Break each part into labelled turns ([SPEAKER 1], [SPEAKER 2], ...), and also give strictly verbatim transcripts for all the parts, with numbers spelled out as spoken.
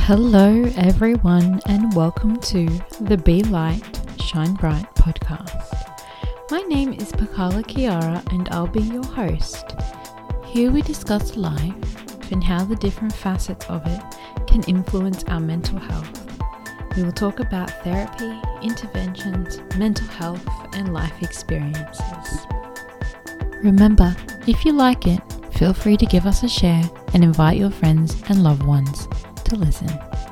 [SPEAKER 1] Hello, everyone, and welcome to the Be Light, Shine Bright podcast. My name is Pakala Kiara, and I'll be your host. Here we discuss life and how the different facets of it can influence our mental health. We will talk about therapy, interventions, mental health, and life experiences. Remember, if you like it, feel free to give us a share and invite your friends and loved ones to listen.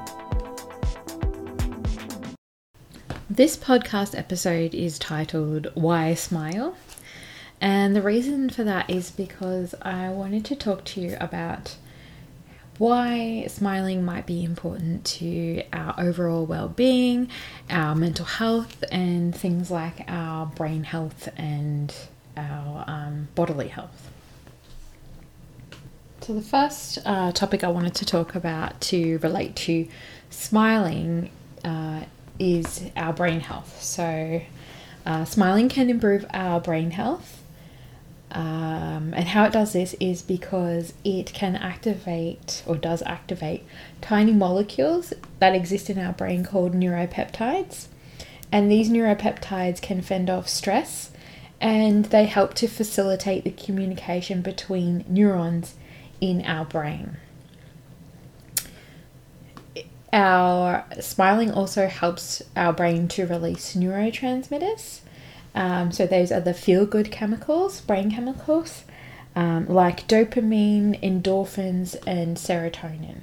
[SPEAKER 1] This podcast episode is titled Why I Smile, and the reason for that is because I wanted to talk to you about why smiling might be important to our overall well-being, our mental health, and things like our brain health and our um, bodily health. So the first uh, topic I wanted to talk about to relate to smiling uh, is our brain health. So uh, smiling can improve our brain health. Um, and how it does this is because it can activate or does activate tiny molecules that exist in our brain called neuropeptides. And these neuropeptides can fend off stress, and they help to facilitate the communication between neurons in our brain. Our smiling also helps our brain to release neurotransmitters. Um, so those are the feel-good chemicals, brain chemicals, um, like dopamine, endorphins, and serotonin.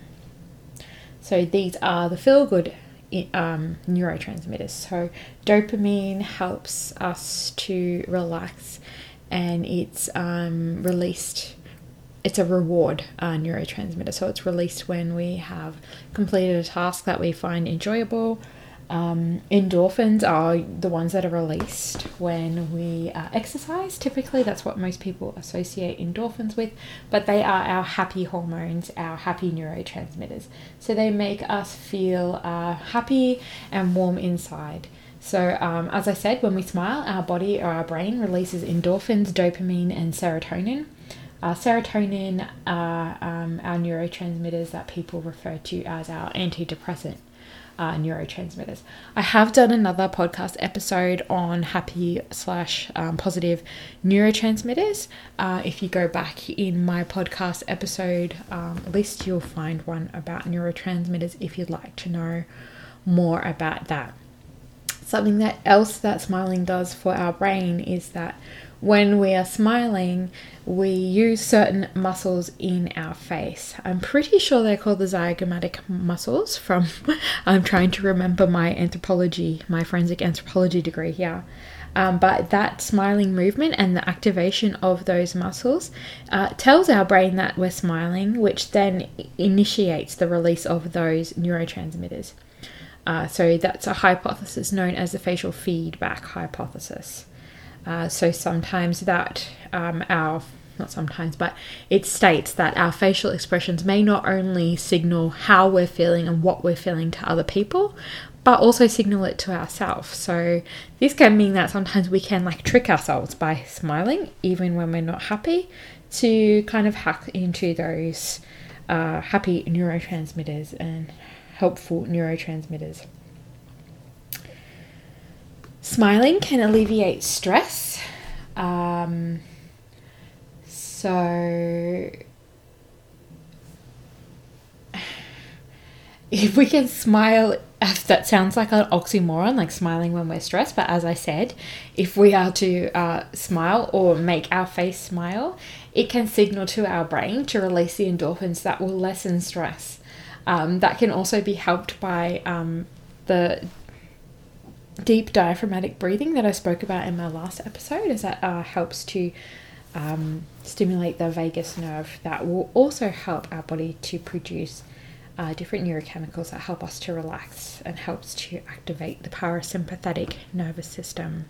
[SPEAKER 1] So these are the feel-good um, neurotransmitters. So dopamine helps us to relax, and it's um, released It's a reward uh, neurotransmitter, so it's released when we have completed a task that we find enjoyable. Um, endorphins are the ones that are released when we uh, exercise. Typically, that's what most people associate endorphins with, but they are our happy hormones, our happy neurotransmitters. So they make us feel uh, happy and warm inside. So um, as I said, when we smile, our body or our brain releases endorphins, dopamine, and serotonin. Uh, serotonin are um, our neurotransmitters that people refer to as our antidepressant uh, neurotransmitters. I have done another podcast episode on happy slash um, positive neurotransmitters. Uh, if you go back in my podcast episode um, list, you'll find one about neurotransmitters if you'd like to know more about that. Something that else that smiling does for our brain is that when we are smiling, we use certain muscles in our face. I'm pretty sure they're called the zygomatic muscles from, I'm trying to remember my anthropology, my forensic anthropology degree here. Um, but that smiling movement and the activation of those muscles uh, tells our brain that we're smiling, which then initiates the release of those neurotransmitters. Uh, so that's a hypothesis known as the facial feedback hypothesis. Uh, so sometimes that um, our, not sometimes, but it states that our facial expressions may not only signal how we're feeling and what we're feeling to other people, but also signal it to ourselves. So this can mean that sometimes we can like trick ourselves by smiling, even when we're not happy, to kind of hack into those uh, happy neurotransmitters and helpful neurotransmitters. Smiling can alleviate stress. Um, so if we can smile, that sounds like an oxymoron, like smiling when we're stressed. But as I said, if we are to uh, smile or make our face smile, it can signal to our brain to release the endorphins that will lessen stress. Um, that can also be helped by um, the deep diaphragmatic breathing that I spoke about in my last episode, as that uh, helps to um, stimulate the vagus nerve. That will also help our body to produce uh, different neurochemicals that help us to relax and helps to activate the parasympathetic nervous system.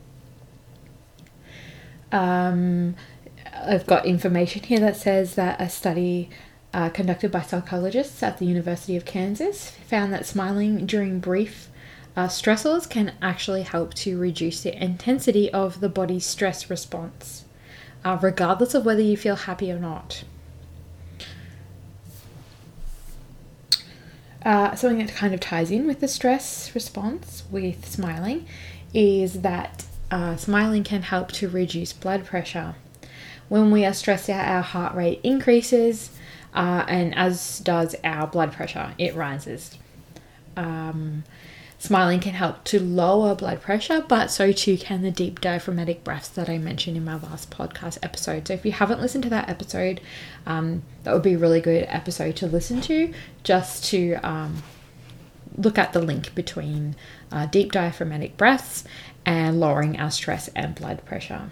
[SPEAKER 1] Um, I've got information here that says that a study uh, conducted by psychologists at the University of Kansas found that smiling during brief Uh, stressors can actually help to reduce the intensity of the body's stress response, uh, regardless of whether you feel happy or not. Uh, something that kind of ties in with the stress response with smiling is that uh, smiling can help to reduce blood pressure. When we are stressed out, our heart rate increases, uh, and as does our blood pressure, it rises. Um, smiling can help to lower blood pressure, but so too can the deep diaphragmatic breaths that I mentioned in my last podcast episode. So if you haven't listened to that episode, um, that would be a really good episode to listen to, just to um, look at the link between uh, deep diaphragmatic breaths and lowering our stress and blood pressure.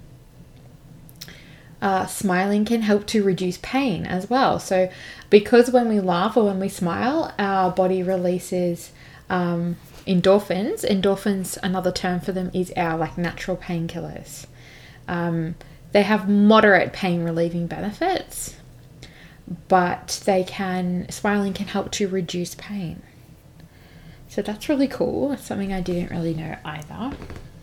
[SPEAKER 1] Uh, smiling can help to reduce pain as well. So because when we laugh or when we smile, our body releases um, endorphins. Endorphins, another term for them, is our like natural painkillers. Um, they have moderate pain relieving benefits, but they can, smiling can help to reduce pain. So that's really cool. It's something I didn't really know either.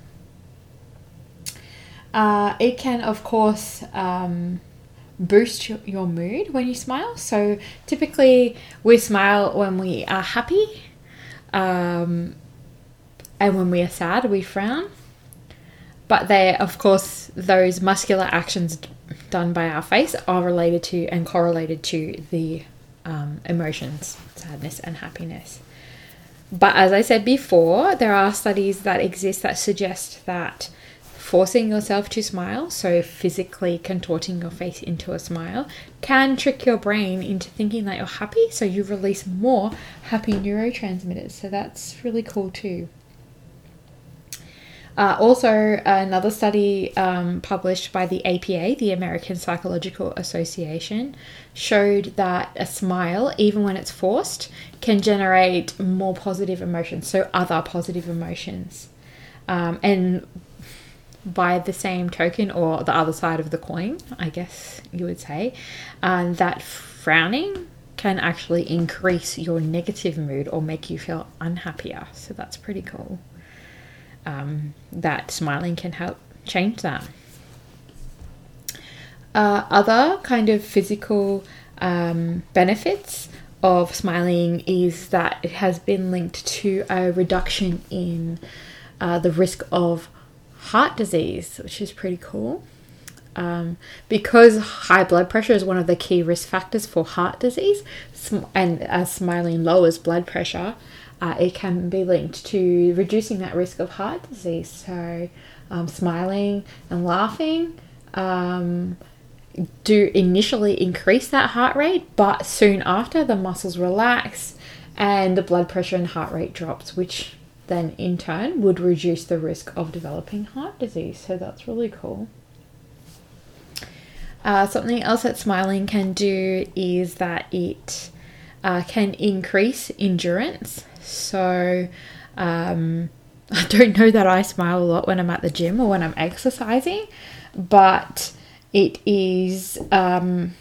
[SPEAKER 1] Uh, it can, of course, um, boost your, your mood when you smile. So typically we smile when we are happy, um, and when we are sad, we frown. But they, of course, those muscular actions done by our face are related to and correlated to the um, emotions, sadness and happiness. But as I said before, there are studies that exist that suggest that forcing yourself to smile, so physically contorting your face into a smile, can trick your brain into thinking that you're happy, so you release more happy neurotransmitters. So that's really cool too. Uh, also, another study um, published by the A P A, the American Psychological Association, showed that a smile, even when it's forced, can generate more positive emotions, so other positive emotions. Um, and by the same token, or the other side of the coin, I guess you would say, um, that frowning can actually increase your negative mood or make you feel unhappier. So that's pretty cool. Um, that smiling can help change that. Uh, other kind of physical um, benefits of smiling is that it has been linked to a reduction in uh, the risk of heart disease, which is pretty cool. Um, because high blood pressure is one of the key risk factors for heart disease, sm- and as smiling lowers blood pressure, uh, it can be linked to reducing that risk of heart disease. So um, smiling and laughing um, do initially increase that heart rate, but soon after the muscles relax and the blood pressure and heart rate drops, which then in turn would reduce the risk of developing heart disease. So that's really cool. Uh, something else that smiling can do is that it uh, can increase endurance. So um, I don't know that I smile a lot when I'm at the gym or when I'm exercising, but it is um,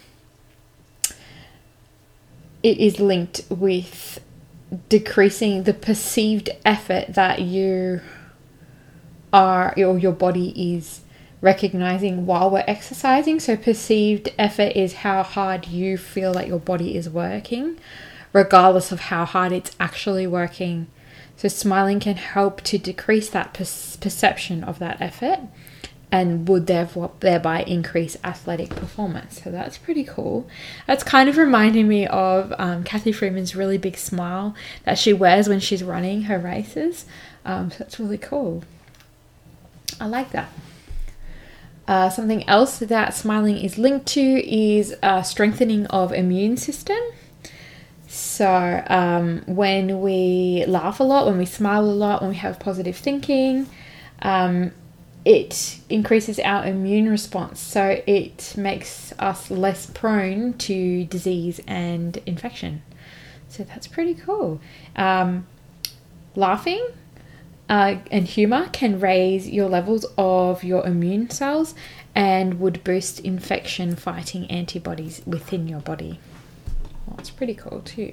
[SPEAKER 1] it is linked with decreasing the perceived effort that you are, or your body is recognizing while we're exercising. So perceived effort is how hard you feel that your body is working, regardless of how hard it's actually working. So smiling can help to decrease that per- perception of that effort, and would therefore thereby increase athletic performance. So that's pretty cool. That's kind of reminding me of um, Kathy Freeman's really big smile that she wears when she's running her races. Um, so that's really cool. I like that. Uh, something else that smiling is linked to is uh, strengthening of immune system. So um, when we laugh a lot, when we smile a lot, when we have positive thinking, um, it increases our immune response. So it makes us less prone to disease and infection. So that's pretty cool. Um, laughing uh, and humor can raise your levels of your immune cells and would boost infection fighting antibodies within your body. Well, that's pretty cool too.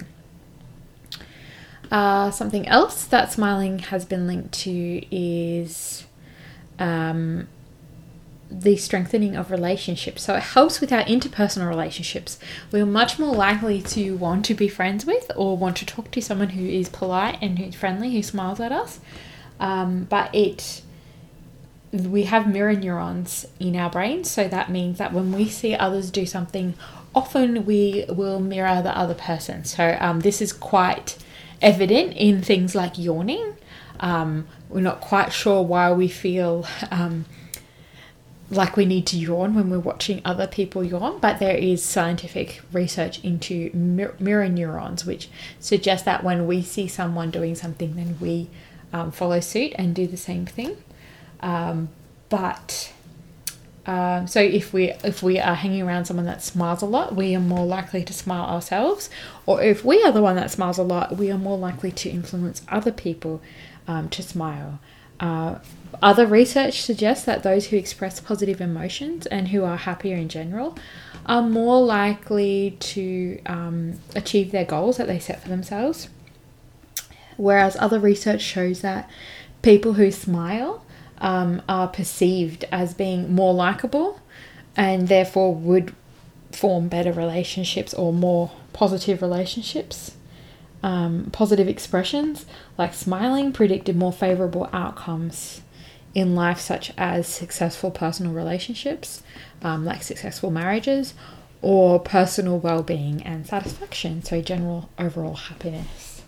[SPEAKER 1] Uh, something else that smiling has been linked to is um, the strengthening of relationships. So it helps with our interpersonal relationships. We're much more likely to want to be friends with or want to talk to someone who is polite and who's friendly, who smiles at us. Um, but it, we have mirror neurons in our brains. So that means that when we see others do something, often we will mirror the other person. So um, this is quite evident in things like yawning. Um, we're not quite sure why we feel um, like we need to yawn when we're watching other people yawn, but there is scientific research into mir- mirror neurons, which suggests that when we see someone doing something, then we um, follow suit and do the same thing. Um, but um, so if we if we are hanging around someone that smiles a lot, we are more likely to smile ourselves, or if we are the one that smiles a lot, we are more likely to influence other people um, to smile. Uh, Other research suggests that those who express positive emotions and who are happier in general are more likely to um, achieve their goals that they set for themselves. Whereas other research shows that people who smile um, are perceived as being more likable and therefore would form better relationships or more positive relationships. Um, positive expressions like smiling predicted more favorable outcomes in life, such as successful personal relationships, um, like successful marriages, or personal well-being and satisfaction, so general overall happiness.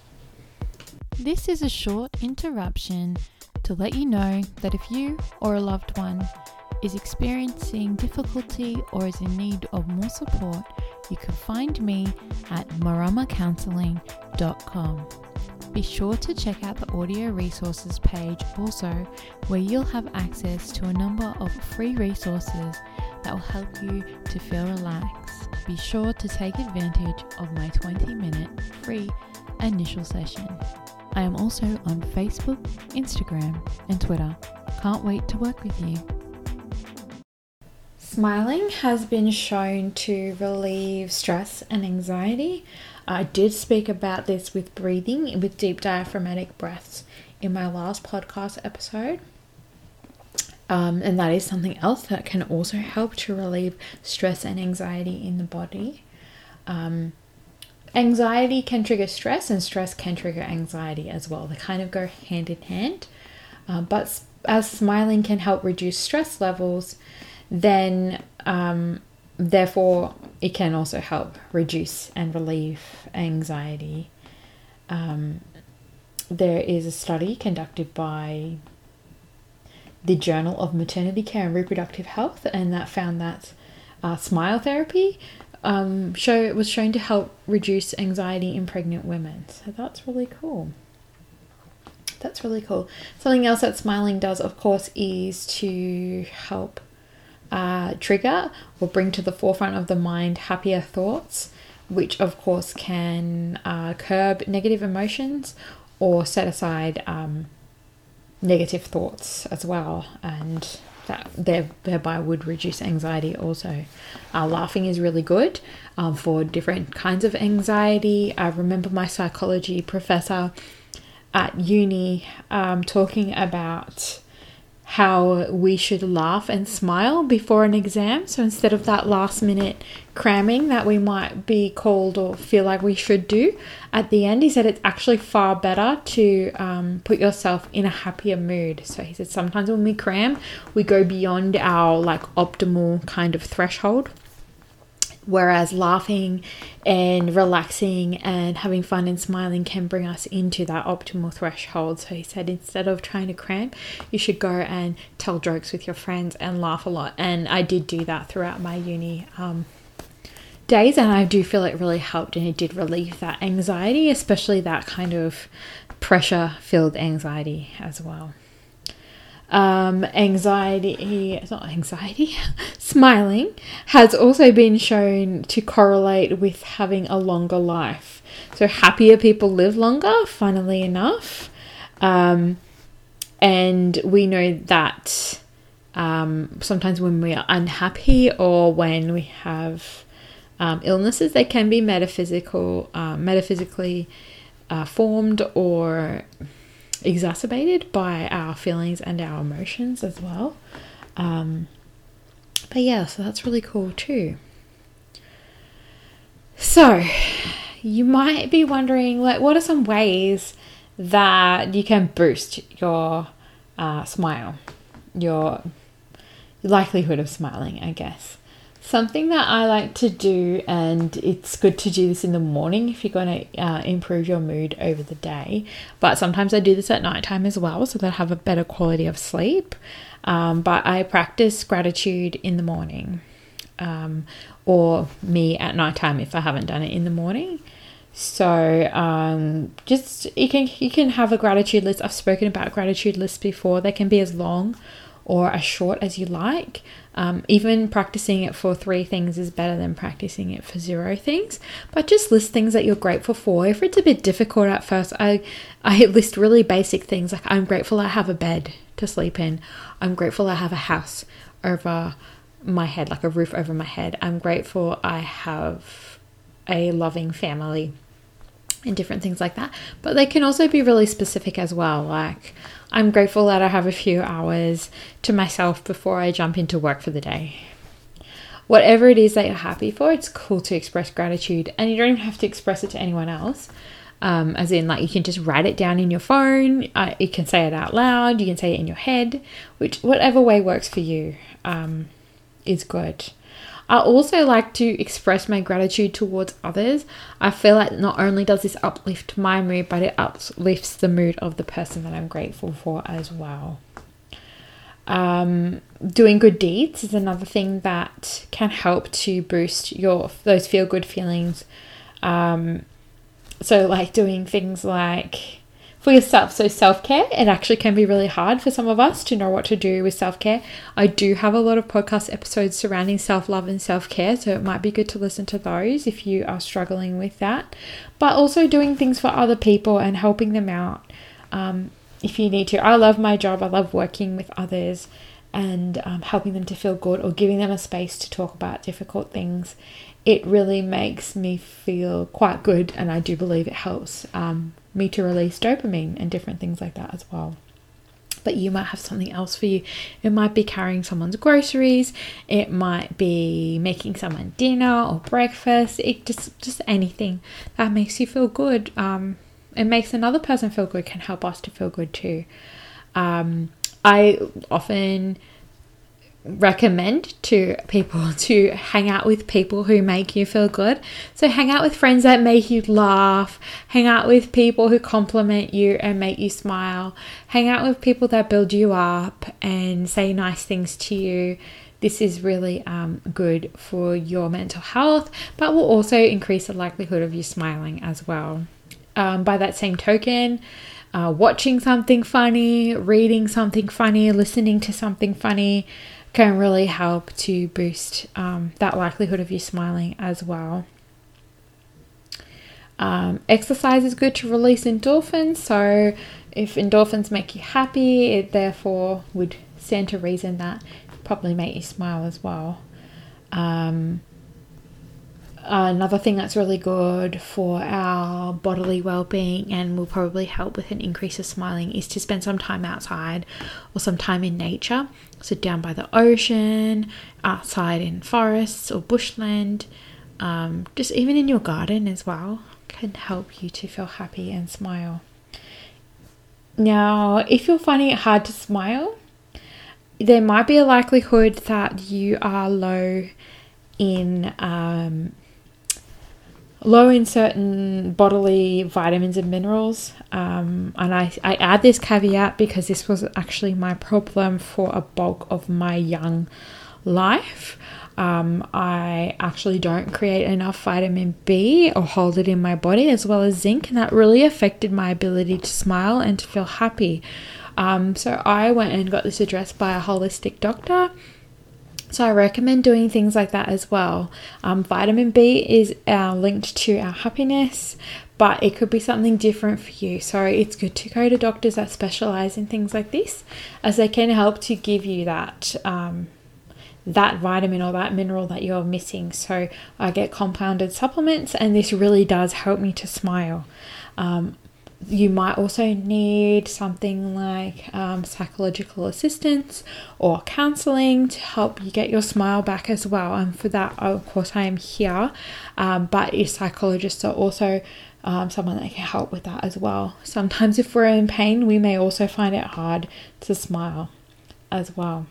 [SPEAKER 2] This is a short interruption to let you know that if you or a loved one is experiencing difficulty or is in need of more support, you can find me at marama counselling dot com. Be sure to check out the audio resources page also, where you'll have access to a number of free resources that will help you to feel relaxed. Be sure to take advantage of my twenty minute free initial session. I am also on Facebook, Instagram, and Twitter. Can't wait to work with you.
[SPEAKER 1] Smiling has been shown to relieve stress and anxiety. I did speak about this with breathing, with deep diaphragmatic breaths in my last podcast episode. Um, and that is something else that can also help to relieve stress and anxiety in the body. Um, anxiety can trigger stress and stress can trigger anxiety as well. They kind of go hand in hand. Uh, but as smiling can help reduce stress levels, then um, therefore it can also help reduce and relieve anxiety. Um, there is a study conducted by the Journal of Maternity Care and Reproductive Health, and that found that uh, smile therapy um, show it was shown to help reduce anxiety in pregnant women. So that's really cool. That's really cool. Something else that smiling does, of course, is to help Uh, trigger or bring to the forefront of the mind happier thoughts, which of course can uh, curb negative emotions or set aside um, negative thoughts as well, and that there, thereby would reduce anxiety also. Uh, laughing is really good um, for different kinds of anxiety. I remember my psychology professor at uni um, talking about how we should laugh and smile before an exam. So instead of that last minute cramming that we might be called or feel like we should do at the end, he said it's actually far better to um, put yourself in a happier mood. So he said sometimes when we cram, we go beyond our like optimal kind of threshold. Whereas laughing and relaxing and having fun and smiling can bring us into that optimal threshold. So he said instead of trying to cram, you should go and tell jokes with your friends and laugh a lot. And I did do that throughout my uni um, days, and I do feel it really helped, and it did relieve that anxiety, especially that kind of pressure-filled anxiety as well. Um, anxiety, it's not anxiety, smiling has also been shown to correlate with having a longer life. So happier people live longer, funnily enough. Um, and we know that um, sometimes when we are unhappy or when we have um, illnesses, they can be metaphysical, uh, metaphysically uh, formed or exacerbated by our feelings and our emotions as well. Um, but yeah, so that's really cool too. So you might be wondering, like, what are some ways that you can boost your uh, smile, your likelihood of smiling, I guess. Something that I like to do, and it's good to do this in the morning if you're going to uh, improve your mood over the day, but sometimes I do this at nighttime as well so that I have a better quality of sleep. Um, but I practice gratitude in the morning, um, or me at nighttime if I haven't done it in the morning. So um, just you can you can have a gratitude list. I've spoken about gratitude lists before. They can be as long or as short as you like. Um, even practicing it for three things is better than practicing it for zero things. But just list things that you're grateful for. If it's a bit difficult at first, I I list really basic things like I'm grateful I have a bed to sleep in. I'm grateful I have a house over my head, like a roof over my head. I'm grateful I have a loving family and different things like that. But they can also be really specific as well, like I'm grateful that I have a few hours to myself before I jump into work for the day. Whatever it is that you're happy for, it's cool to express gratitude, and you don't even have to express it to anyone else. Um, as in, like, you can just write it down in your phone. Uh, you can say it out loud. You can say it in your head, which whatever way works for you um, is good. I also like to express my gratitude towards others. I feel like not only does this uplift my mood, but it uplifts the mood of the person that I'm grateful for as well. Um, doing good deeds is another thing that can help to boost your those feel-good feelings. Um, so like doing things like for yourself. So self-care, it actually can be really hard for some of us to know what to do with self-care. I do have a lot of podcast episodes surrounding self-love and self-care, so it might be good to listen to those if you are struggling with that. But also doing things for other people and helping them out um, if you need to. I love my job. I love working with others and um, helping them to feel good or giving them a space to talk about difficult things. It really makes me feel quite good, and I do believe it helps um, me to release dopamine and different things like that as well. But you might have something else for you. It might be carrying someone's groceries. It might be making someone dinner or breakfast. It just just anything that makes you feel good. Um, it makes another person feel good can help us to feel good too. Um, I often recommend to people to hang out with people who make you feel good. So hang out with friends that make you laugh, hang out with people who compliment you and make you smile, hang out with people that build you up and say nice things to you. This is really um, good for your mental health, but will also increase the likelihood of you smiling as well. Um, by that same token, uh, watching something funny, reading something funny, listening to something funny can really help to boost um, that likelihood of you smiling as well. Um, exercise is good to release endorphins. So if endorphins make you happy, it therefore would stand to reason that it probably make you smile as well. Um, another thing that's really good for our bodily well-being and will probably help with an increase of smiling is to spend some time outside or some time in nature. So down by the ocean, outside in forests or bushland, um, just even in your garden as well, can help you to feel happy and smile. Now, if you're finding it hard to smile, there might be a likelihood that you are low in um, low in certain bodily vitamins and minerals. Um, and I, I add this caveat because this was actually my problem for a bulk of my young life. Um, I actually don't create enough vitamin B or hold it in my body, as well as zinc, and that really affected my ability to smile and to feel happy. Um, so I went and got this addressed by a holistic doctor. So I recommend doing things like that as well. Um, vitamin B is uh, linked to our happiness, but it could be something different for you. So it's good to go to doctors that specialize in things like this, as they can help to give you that um, that vitamin or that mineral that you're missing. So I get compounded supplements, and this really does help me to smile. Um, you might also need something like um, psychological assistance or counseling to help you get your smile back as well. And for that, of course, I am here. Um, but your psychologists are also um, someone that can help with that as well. Sometimes if we're in pain, we may also find it hard to smile as well.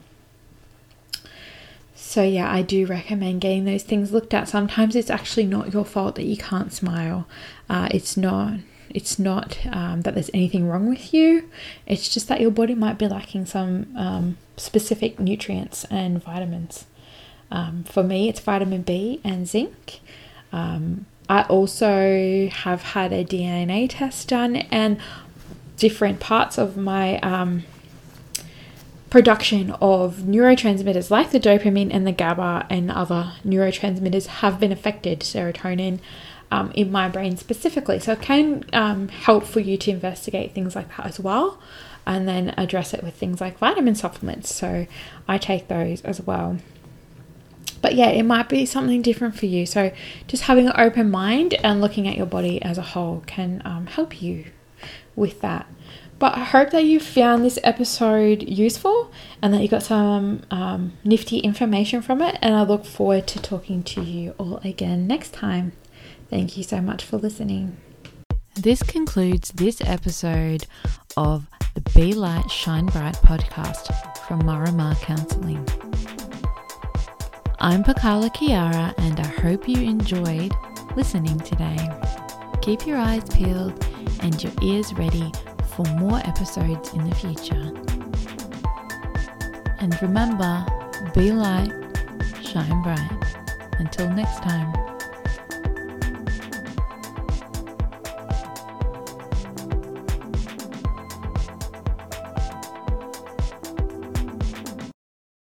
[SPEAKER 1] So yeah, I do recommend getting those things looked at. Sometimes it's actually not your fault that you can't smile. Uh, it's not It's not um, that there's anything wrong with you. It's just that your body might be lacking some um, specific nutrients and vitamins. Um, for me, it's vitamin B and zinc. Um, I also have had a D N A test done, and different parts of my um, production of neurotransmitters like the dopamine and the GABA and other neurotransmitters have been affected, serotonin, Um, in my brain specifically. So it can um, help for you to investigate things like that as well, and then address it with things like vitamin supplements. So I take those as well. But yeah, it might be something different for you. So just having an open mind and looking at your body as a whole can um, help you with that. But I hope that you found this episode useful and that you got some um, nifty information from it. And I look forward to talking to you all again next time. Thank you so much for listening.
[SPEAKER 2] This concludes this episode of the Be Light, Shine Bright podcast from Marama Counselling. I'm Pakala Kiara, and I hope you enjoyed listening today. Keep your eyes peeled and your ears ready for more episodes in the future. And remember, be light, shine bright. Until next time.